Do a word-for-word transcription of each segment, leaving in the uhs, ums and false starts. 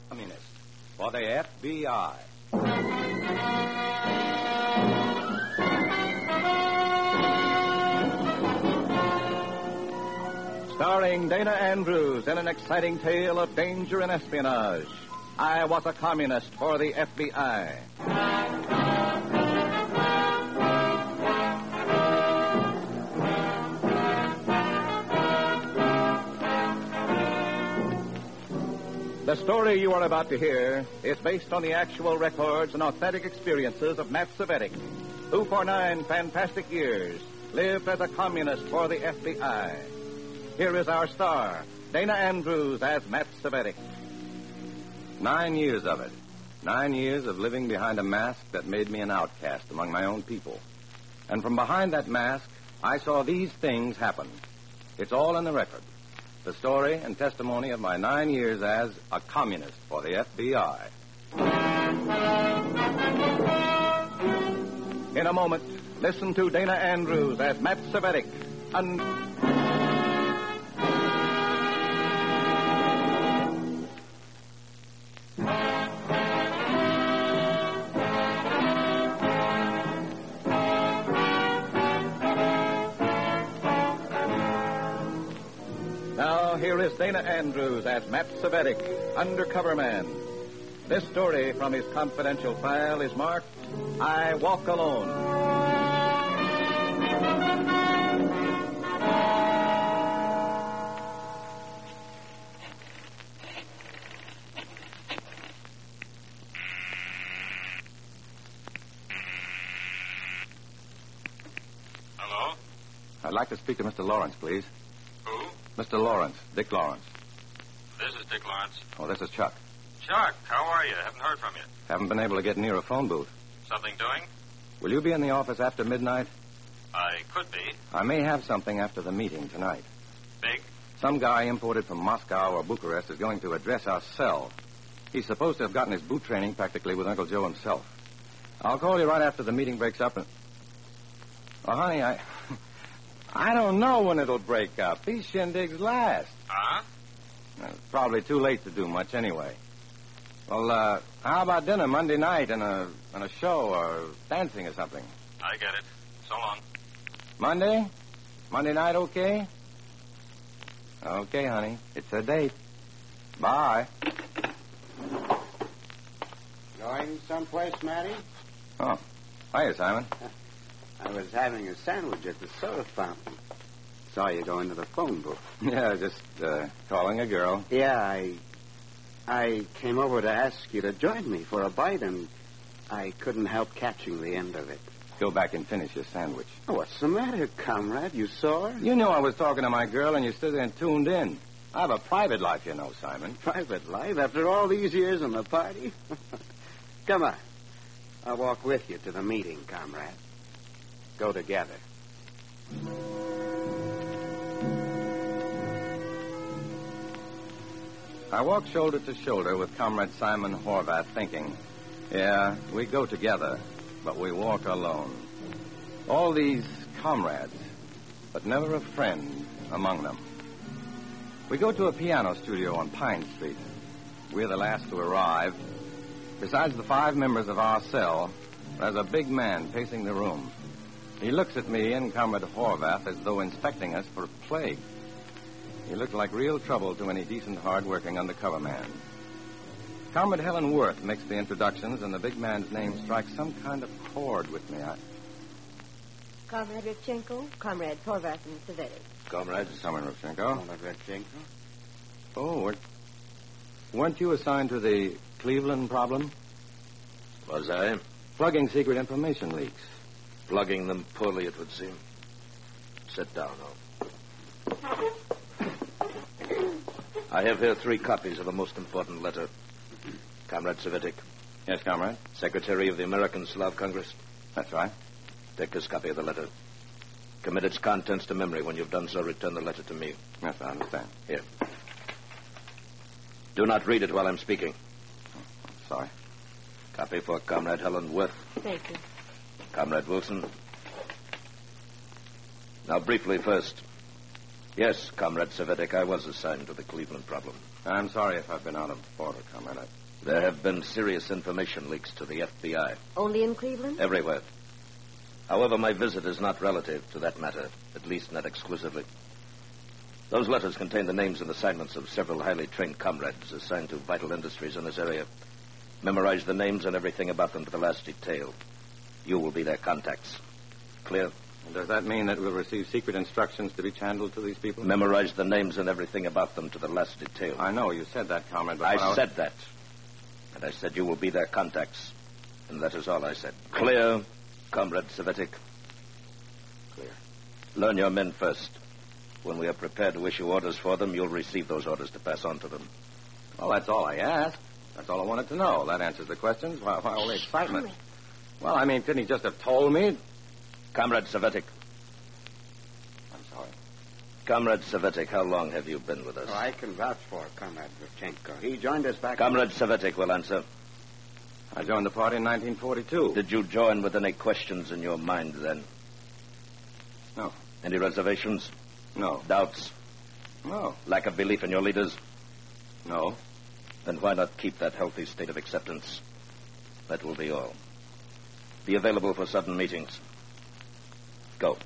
Communist for the F B I. Starring Dana Andrews in an exciting tale of danger and espionage. I Was a Communist for the F B I. The story you are about to hear is based on the actual records and authentic experiences of Matt Cvetic, who for nine fantastic years lived as a communist for the F B I. Here is our star, Dana Andrews as Matt Cvetic. Nine years of it. Nine years of living behind a mask that made me an outcast among my own people. And from behind that mask, I saw these things happen. It's all in the record. The story and testimony of my nine years as a communist for the F B I. In a moment, listen to Dana Andrews as Matt Cvetic. Un- Now, here is Dana Andrews as Matt Cvetic, undercover man. This story from his confidential file is marked, I Walk Alone. Hello? I'd like to speak to Mister Lawrence, please. Who? Mister Lawrence, Dick Lawrence. This is Dick Lawrence. Oh, this is Chuck. Chuck, how are you? Haven't heard from you. Haven't been able to get near a phone booth. Something doing? Will you be in the office after midnight? I could be. I may have something after the meeting tonight. Big? Some guy imported from Moscow or Bucharest is going to address our cell. He's supposed to have gotten his boot training practically with Uncle Joe himself. I'll call you right after the meeting breaks up and... Well, honey, I... I don't know when it'll break up. These shindigs last. Huh? Uh, It's probably too late to do much anyway. Well, uh, how about dinner Monday night and a, and a show or dancing or something? I get it. So long. Monday? Monday night okay? Okay, honey. It's a date. Bye. Going someplace, Matty? Oh. Hiya, Simon. I was having a sandwich at the soda fountain. Saw you go into the phone booth. Yeah, just uh, calling a girl. Yeah, I... I came over to ask you to join me for a bite, and I couldn't help catching the end of it. Go back and finish your sandwich. Oh, what's the matter, comrade? You saw her? You knew I was talking to my girl, and you stood there and tuned in. I have a private life, you know, Simon. Private life after all these years in the party? Come on. I'll walk with you to the meeting, comrade. Go together. I walked shoulder to shoulder with Comrade Simon Horvath, thinking, yeah, we go together, but we walk alone. All these comrades, but never a friend among them. We go to a piano studio on Pine Street. We're the last to arrive. Besides the five members of our cell, there's a big man pacing the room. He looks at me and Comrade Horvath as though inspecting us for a plague. He looked like real trouble to any decent, hard-working undercover man. Comrade Helen Worth makes the introductions, and the big man's name strikes some kind of chord with me. I... Comrade Rivchenko, Comrade Horvath and Cvetic. Comrade, Comrade Rivchenko. Comrade Rivchenko. Oh, weren't, weren't you assigned to the Cleveland problem? Was I? Plugging secret information leaks. Plugging them poorly, it would seem. Sit down, now. I have here three copies of a most important letter. Comrade Cvetic. Yes, Comrade? Secretary of the American Slav Congress. That's right. Take this copy of the letter. Commit its contents to memory. When you've done so, return the letter to me. Yes, I understand. Here. Do not read it while I'm speaking. Sorry. Copy for Comrade Helen Worth. Thank you. Comrade Wilson. Now, briefly first. Yes, Comrade Savetic, I was assigned to the Cleveland problem. I'm sorry if I've been out of order, Comrade. I... There have been serious information leaks to the F B I. Only in Cleveland? Everywhere. However, my visit is not relative to that matter, at least not exclusively. Those letters contain the names and assignments of several highly trained comrades assigned to vital industries in this area. Memorize the names and everything about them to the last detail. You will be their contacts. Clear? And does that mean that we'll receive secret instructions to be channeled to these people? Memorize the names and everything about them to the last detail. I know you said that, Comrade, but... I was... said that. And I said you will be their contacts. And that is all I said. Clear, Comrade Savetic? Clear. Learn your men first. When we are prepared to issue orders for them, you'll receive those orders to pass on to them. Well, that's all I asked. That's all I wanted to know. That answers the questions. Why, why all the excitement? Well, I mean, couldn't he just have told me? Comrade Savetic. I'm sorry. Comrade Savetic, how long have you been with us? Oh, I can vouch for Comrade Revchenko. He joined us back... Comrade Savetic will answer. I joined the party in nineteen forty-two. Did you join with any questions in your mind then? No. Any reservations? No. Doubts? No. Lack of belief in your leaders? No. Then why not keep that healthy state of acceptance? That will be all. Be available for sudden meetings. Go.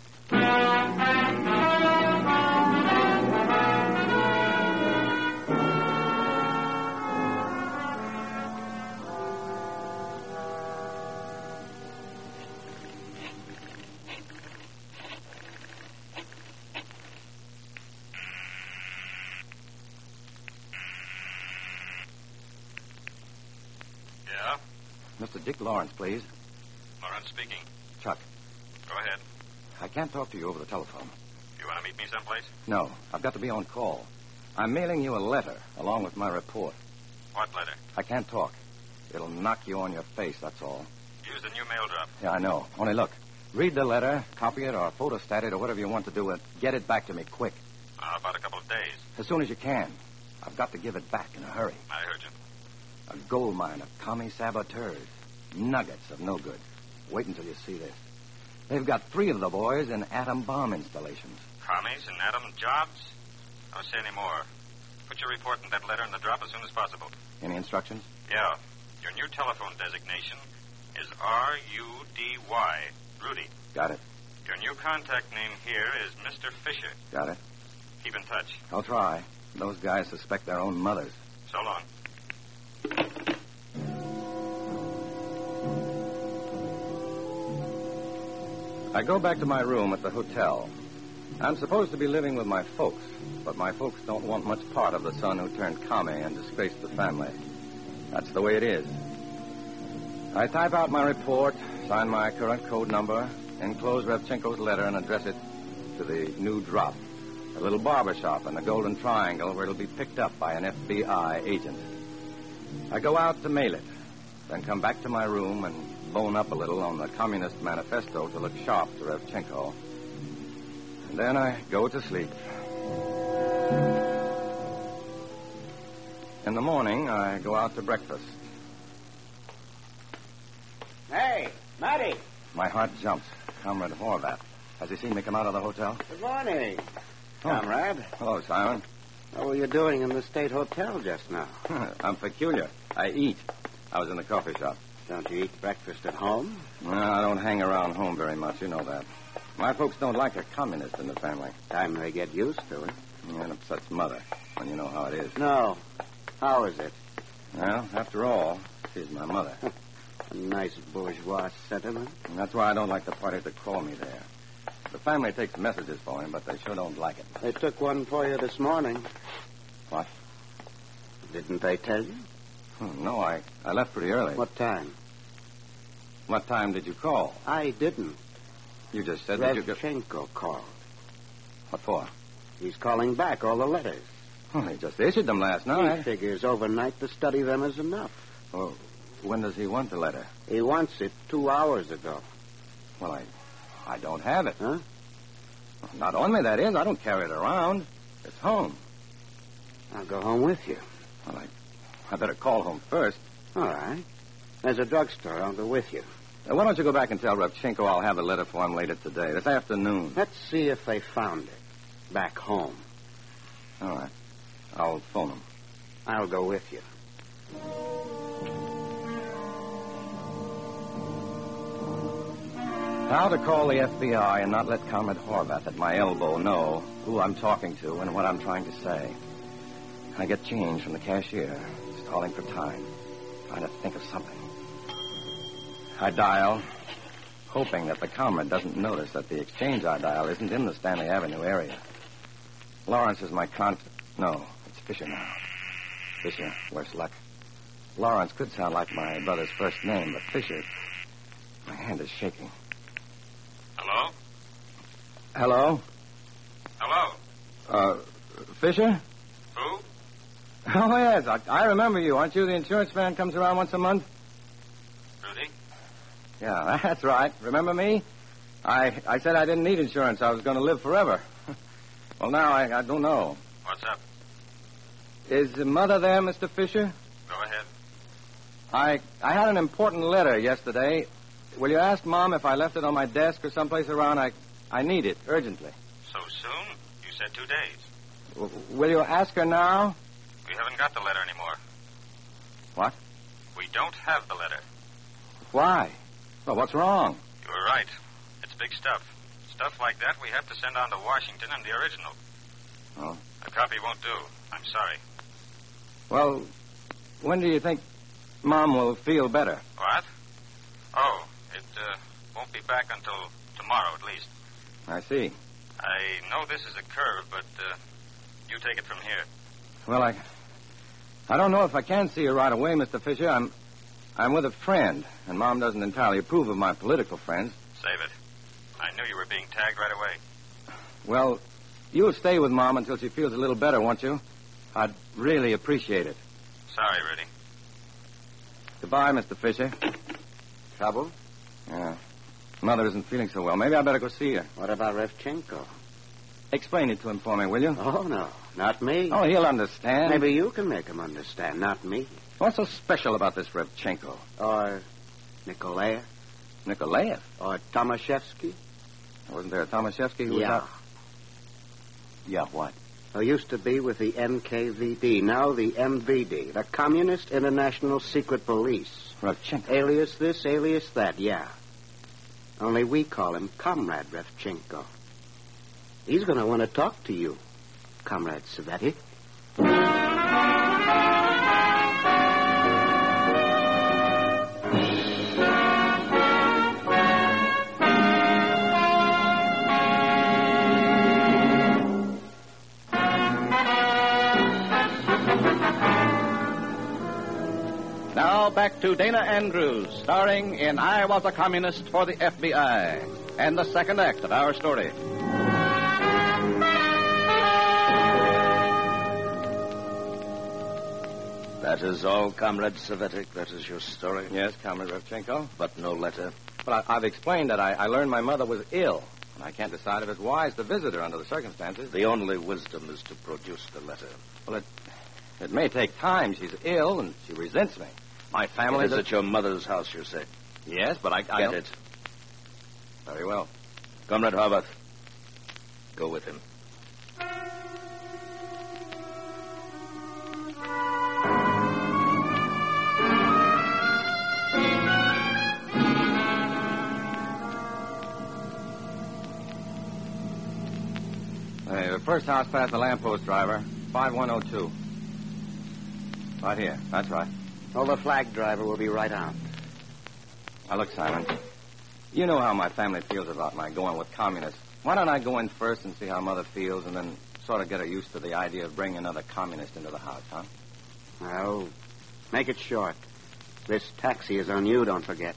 Yeah? Mister Dick Lawrence, please. Lawrence speaking. Chuck, Go ahead. I can't talk to you over the telephone. You want to meet me someplace? No, I've got to be on call. I'm mailing you a letter along with my report. What letter? I can't talk. It'll knock you on your face, that's all. Use the new mail drop. Yeah, I know. Only look, read the letter, copy it, or photostat it, or whatever you want to do with it. Get it back to me quick. Uh, about a couple of days. As soon as you can. I've got to give it back in a hurry. I heard you. A gold mine of commie saboteurs. Nuggets of no good. Wait until you see this. They've got three of the boys in atom bomb installations. Commies and atom jobs? Don't say any more. Put your report in that letter in the drop as soon as possible. Any instructions? Yeah. Your new telephone designation is R U D Y, Rudy. Got it. Your new contact name here is Mister Fisher. Got it. Keep in touch. I'll try. Those guys suspect their own mothers. So long. I go back to my room at the hotel. I'm supposed to be living with my folks, but my folks don't want much part of the son who turned commie and disgraced the family. That's the way it is. I type out my report, sign my current code number, enclose Revchenko's letter, and address it to the new drop, a little barber shop in the Golden Triangle where it'll be picked up by an F B I agent. I go out to mail it, then come back to my room and bone up a little on the Communist Manifesto to look sharp to Revchenko. And then I go to sleep. In the morning, I go out to breakfast. Hey, Matty. My heart jumps. Comrade Horvath. Has he seen me come out of the hotel? Good morning, Oh. Comrade. Hello, Simon. What were you doing in the State Hotel just now? I'm peculiar. I eat. I was in the coffee shop. Don't you eat breakfast at home? No, I don't hang around home very much. You know that. My folks don't like a communist in the family. Time they get used to it. It upsets Mother when you know how it is. No. How is it? Well, after all, she's my mother. A nice bourgeois sentiment. And that's why I don't like the party to call me there. The family takes messages for him, but they sure don't like it. They took one for you this morning. What? Didn't they tell you? Oh, no, I, I left pretty early. What time? What time did you call? I didn't. You just said that you... Revchenko called. What for? He's calling back all the letters. Oh, he just issued them last He night. figures overnight to study them is enough. Well, when does he want the letter? He wants it two hours ago. Well, I I don't have it. Huh? Not on me, that is. I don't carry it around. It's home. I'll go home with you. Well, I, I better call home first. All right. There's a drugstore. I'll go with you. Now, why don't you go back and tell Revchenko I'll have the letter for him later today, this afternoon? Let's see if they found it. back home. All right. I'll phone him. I'll go with you. How to call the F B I and not let Comrade Horvath at my elbow know who I'm talking to and what I'm trying to say. I get change from the cashier, stalling for time, trying to think of something. I dial, hoping that the comrade doesn't notice that the exchange I dial isn't in the Stanley Avenue area. Lawrence is my contact. No, it's Fisher now. Fisher, worse luck. Lawrence could sound like my brother's first name, but Fisher... My hand is shaking. Hello? Hello? Hello? Uh, Fisher? Who? Oh, yes. I, I remember you. Aren't you the insurance man who comes around once a month? Rudy? Yeah, that's right. Remember me? I I said I didn't need insurance. I was going to live forever. Well, now I, I don't know. What's up? Is the mother there, Mister Fisher? Go ahead. I I had an important letter yesterday. Will you ask Mom if I left it on my desk or someplace around? I I need it urgently. So soon? You said two days. W- will you ask her now? We haven't got the letter anymore. What? We don't have the letter. Why? Well, what's wrong? You were right. It's big stuff. Stuff like that we have to send on to Washington and the original. Oh. A copy won't do. I'm sorry. Well, when do you think Mom will feel better? What? Oh, it uh, won't be back until tomorrow at least. I see. I know this is a curve, but uh, you take it from here. Well, I... I don't know if I can see her right away, Mister Fisher. I'm... I'm with a friend, and Mom doesn't entirely approve of my political friends. Save it. I knew you were being tagged right away. Well, you'll stay with Mom until she feels a little better, won't you? I'd really appreciate it. Sorry, Rudy. Goodbye, Mister Fisher. Trouble? Yeah. Mother isn't feeling so well. Maybe I better go see her. What about Revchenko? Explain it to him for me, will you? Oh, no. Not me. Oh, he'll understand. Maybe you can make him understand, not me. What's so special about this Revchenko? Or Nikolaev? Nikolaev? Or Tomaszewski? Wasn't there a Tomaszewski who was Yeah. out? Yeah, what? Who used to be with the N K V D, now the M V D, the Communist International Secret Police. Revchenko. Alias this, alias that, yeah. Only we call him Comrade Revchenko. He's going to want to talk to you, Comrade Savetic. Now back to Dana Andrews, starring in I Was a Communist for the F B I, and the second act of our story. That is all, Comrade Savetic. That is your story. Yes, Comrade Revchenko. But no letter. But I, I've explained that I, I learned my mother was ill, and I can't decide if it's wise to visit her under the circumstances. The only wisdom is to produce the letter. Well, it, it may take time. She's ill, and she resents me. My family... It is does- at your mother's house, you say. Yes, but I... I Get don't- it. Very well. Comrade Horvath, go with him. Hey, the first house past the lamppost, driver. five one oh two. Right here. That's right. Oh, the flag driver will be right out. Now, look, Simon. You know how my family feels about my going with communists. Why don't I go in first and see how Mother feels and then sort of get her used to the idea of bringing another communist into the house, huh? Well, make it short. This taxi is on you, don't forget.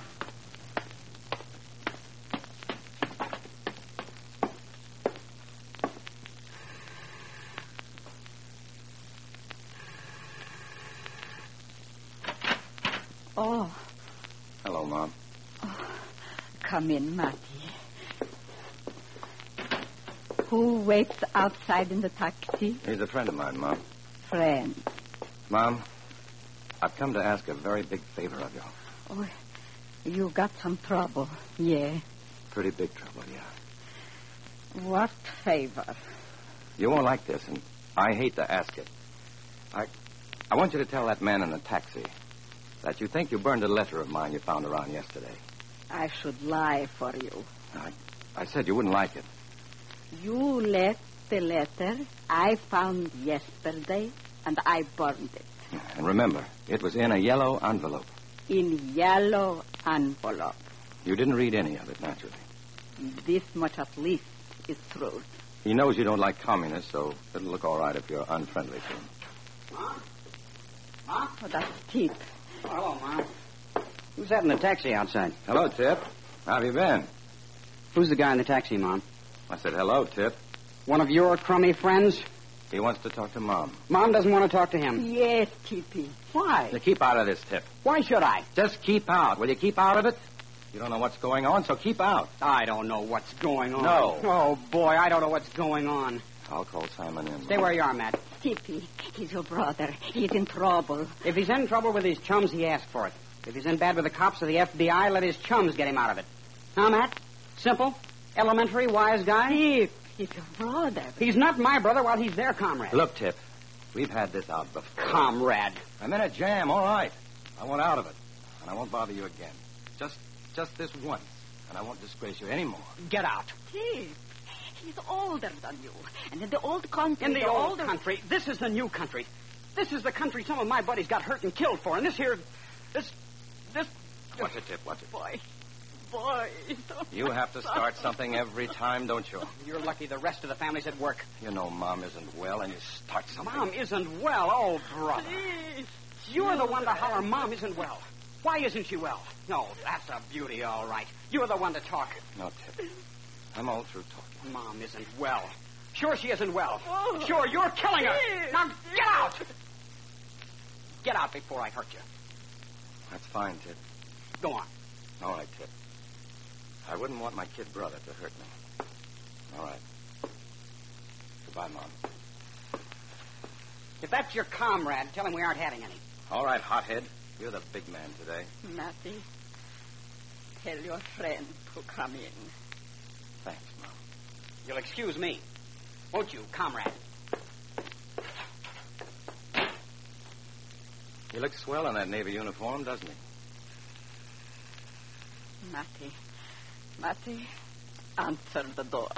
Oh, Hello, Mom. come in, Matty. Who waits outside in the taxi? He's a friend of mine, Mom. Friend. Mom, I've come to ask a very big favor of you. Oh, you got some trouble. Yeah. Pretty big trouble, yeah. What favor? You won't like this, and I hate to ask it. I, I want you to tell that man in the taxi that you think you burned a letter of mine you found around yesterday. I should lie for you. I, I said you wouldn't like it. You left the letter I found yesterday, and I burned it. And remember, it was in a yellow envelope. In yellow envelope. You didn't read any of it, naturally. This much at least is truth. He knows you don't like communists, so it'll look all right if you're unfriendly to him. Ma? Ma? Oh, that's Tip. Oh, hello, Ma. Who's that in the taxi outside? Hello, Tip. How have you been? Who's the guy in the taxi, Mom? I said hello, Tip. One of your crummy friends? He wants to talk to Mom. Mom doesn't want to talk to him. Yes, Tippy. Why? You keep out of this, Tip. Why should I? Just keep out. Will you keep out of it? You don't know what's going on, so keep out. I don't know what's going on. No. Oh, boy, I don't know what's going on. I'll call Simon in. Stay where you are, Matt. Tippy, he's your brother. He's in trouble. If he's in trouble with his chums, he asked for it. If he's in bad with the cops or the F B I, let his chums get him out of it. Huh, Matt? Simple, elementary, wise guy? Tip, he's your brother. He's not my brother while he's their comrade. Look, Tip, we've had this out before. Comrade. I'm in a jam, all right. I want out of it, and I won't bother you again. Just, just this once, and I won't disgrace you anymore. Get out. Tip, he's older than you. And in the old country... In the, the old older... country, this is the new country. This is the country some of my buddies got hurt and killed for, and this here, this, this... Watch it, Tip, watch it. Boy, boy. You have to start something every time, don't you? You're lucky the rest of the family's at work. You know Mom isn't well, and you start something. Mom isn't well, oh, brother. Please. You're the one to holler Mom isn't well. Why isn't she well? No, that's a beauty, all right. You're the one to talk. No, Tip. I'm all through talking. Mom isn't well. Sure she isn't well. Oh. Sure, you're killing her. Please. Now, get out! Get out before I hurt you. That's fine, Tip. Go on. All right, Tip. I wouldn't want my kid brother to hurt me. All right. Goodbye, Mom. If that's your comrade, tell him we aren't having any. All right, hothead. You're the big man today. Matty, tell your friend to come in. Thanks, Mom. You'll excuse me. Won't you, comrade? He looks swell in that Navy uniform, doesn't he? Matty, Matty, answer the door.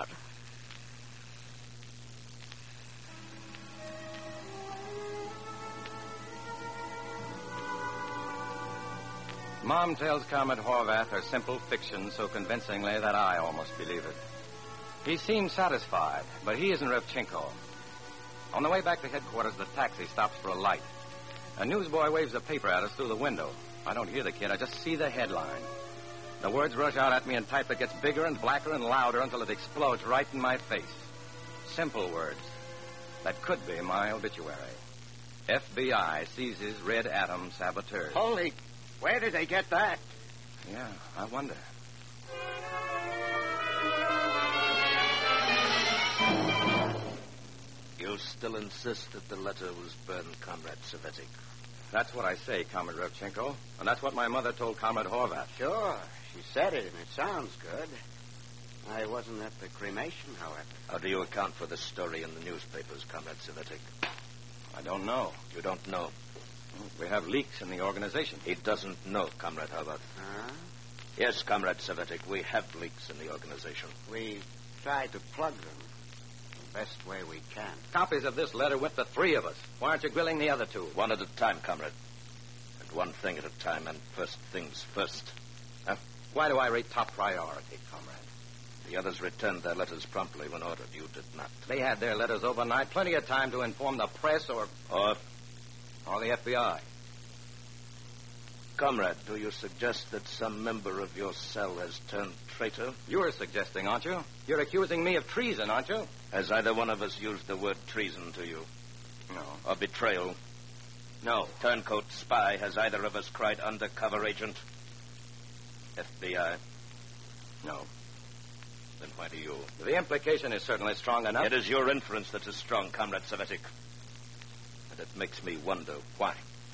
Mom tells Comrade Horvath her simple fiction so convincingly that I almost believe it. He seems satisfied, but he isn't Revchenko. On the way back to headquarters, the taxi stops for a light. A newsboy waves a paper at us through the window. I don't hear the kid. I just see the headline. The words rush out at me in type that gets bigger and blacker and louder until it explodes right in my face. Simple words that could be my obituary. F B I seizes Red Atom saboteurs. Holy, where did they get that? Yeah, I wonder. You still insist that the letter was burned, Comrade Savetic? That's what I say, Comrade Revchenko. And that's what my mother told Comrade Horvath. Sure, she said it, and it sounds good. I wasn't at the cremation, however. How do you account for this story in the newspapers, Comrade Savetic? I don't know. You don't know. We have leaks in the organization. He doesn't know, Comrade Horvath. Huh? Yes, Comrade Savetic, we have leaks in the organization. We tried to plug them the best way we can. Copies of this letter went to three of us. Why aren't you grilling the other two? One at a time, Comrade. And one thing at a time, and first things first. Huh? Why do I rate top priority, Comrade? The others returned their letters promptly when ordered. You did not. They had their letters overnight. Plenty of time to inform the press or... Or... Or the F B I. Comrade, do you suggest that some member of your cell has turned traitor? You're suggesting, aren't you? You're accusing me of treason, aren't you? Has either one of us used the word treason to you? No. Or betrayal? No. Turncoat, spy, has either of us cried undercover agent? F B I? No. Then why do you? The implication is certainly strong enough. It is your inference that is strong, Comrade Savetic. And it makes me wonder why.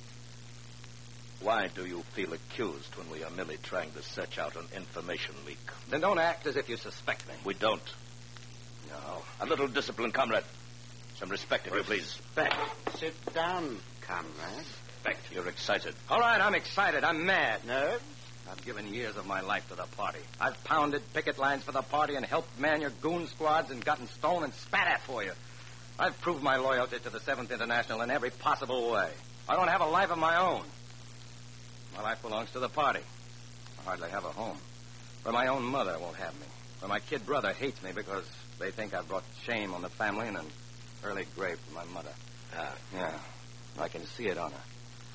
Why do you feel accused when we are merely trying to search out an information leak? Then don't act as if you suspect me. We don't. No. A little discipline, comrade. Some respect, if you please. Respect. Sit down, comrade. Respect. You're excited. All right, I'm excited. I'm mad. Nerves? I've given years of my life to the party. I've pounded picket lines for the party and helped man your goon squads and gotten stoned and spat at for you. I've proved my loyalty to the seventh International in every possible way. I don't have a life of my own. My life belongs to the party. I hardly have a home. Where my own mother won't have me. Where my kid brother hates me because they think I've brought shame on the family and an early grave for my mother. Ah. Yeah. I can see it on her.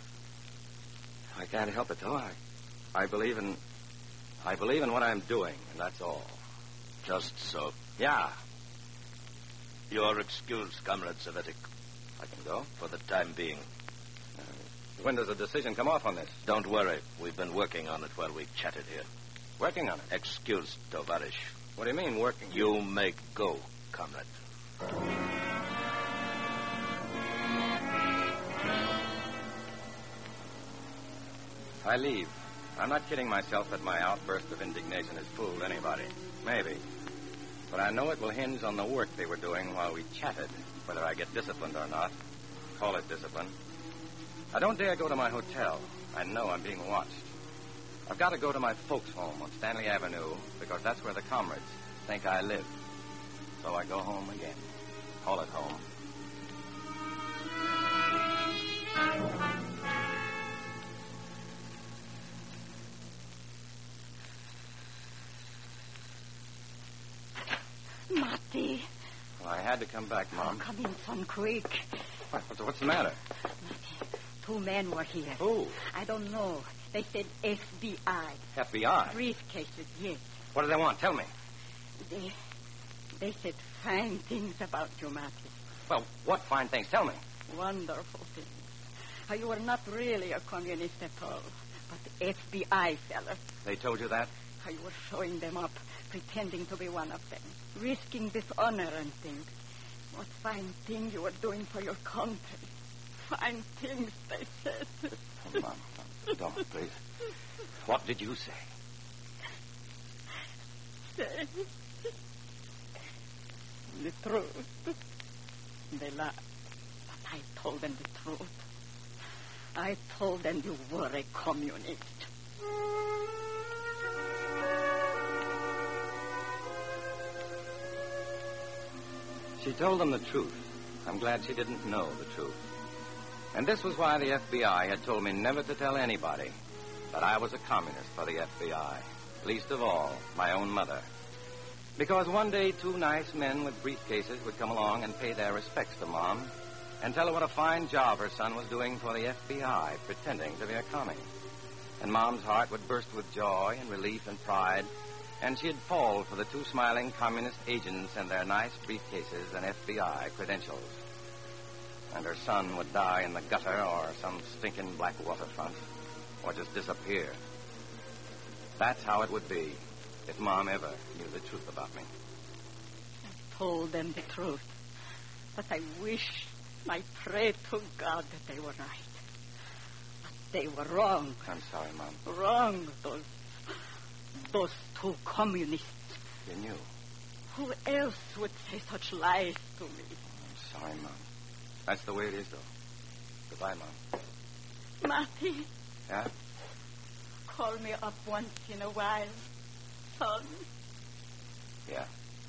I can't help it, though. I, I believe in... I believe in what I'm doing, and that's all. Just so. Yeah. You're excused, Comrade Savetic. I can go? For the time being. Uh, when does a decision come off on this? Don't worry. We've been working on it while we chatted here. Working on it? Excused, Tovarish. What do you mean, working? You may go, Comrade. I leave. I'm not kidding myself that my outburst of indignation has fooled anybody. Maybe. But I know it will hinge on the work they were doing while we chatted, whether I get disciplined or not. Call it discipline. I don't dare go to my hotel. I know I'm being watched. I've got to go to my folks' home on Stanley Avenue because that's where the comrades think I live. So I go home again. Call it home. Marty. Well, I had to come back, Mom. Oh, come in, son, quick. What, what's, what's the matter? Marty, two men were here. Who? I don't know. They said F B I. F B I? Briefcases, yes. What do they want? Tell me. They, they said fine things about you, Marty. Well, what fine things? Tell me. Wonderful things. How you were not really a communist at all, but the F B I fella. They told you that? How you were showing them up, pretending to be one of them, risking dishonor and things. What fine thing you were doing for your country. Fine things, they said. Come on, Mom. Don't, please. What did you say? Say the truth. They lied. But I told them the truth. I told them you were a communist. She told them the truth. I'm glad she didn't know the truth. And this was why the F B I had told me never to tell anybody that I was a communist for the F B I. Least of all, my own mother. Because one day, two nice men with briefcases would come along and pay their respects to Mom and tell her what a fine job her son was doing for the F B I, pretending to be a commie. And Mom's heart would burst with joy and relief and pride, and she'd fall for the two smiling communist agents and their nice briefcases and F B I credentials. And her son would die in the gutter or some stinking black waterfront, or just disappear. That's how it would be if Mom ever knew the truth about me. I told them the truth. But I wish, I pray to God that they were right. But they were wrong. I'm sorry, Mom. Wrong, those, those two communists. You knew. Who else would say such lies to me? I'm sorry, Mom. That's the way it is, though. Goodbye, Mom. Marty. Yeah? Call me up once in a while, son. Yeah.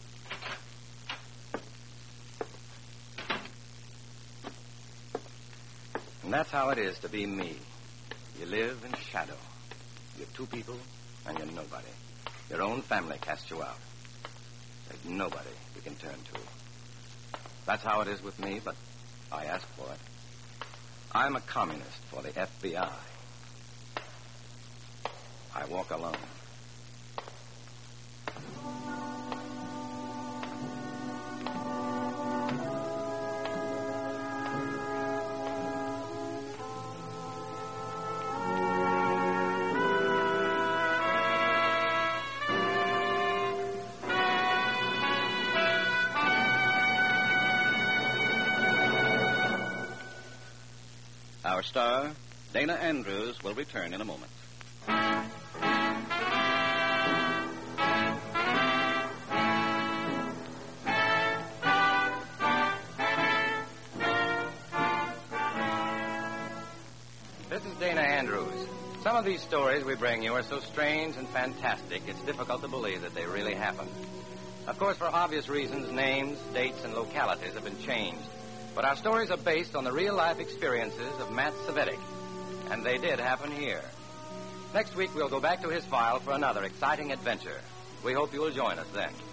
And that's how it is to be me. You live in shadow. You're two people, and you're nobody. Your own family casts you out. There's nobody you can turn to. That's how it is with me, but I asked for it. I'm a communist for the F B I. I walk alone. Our star, Dana Andrews, will return in a moment. This is Dana Andrews. Some of these stories we bring you are so strange and fantastic, it's difficult to believe that they really happened. Of course, for obvious reasons, names, dates, and localities have been changed. But our stories are based on the real-life experiences of Matt Cvetic. And they did happen here. Next week, we'll go back to his file for another exciting adventure. We hope you will join us then.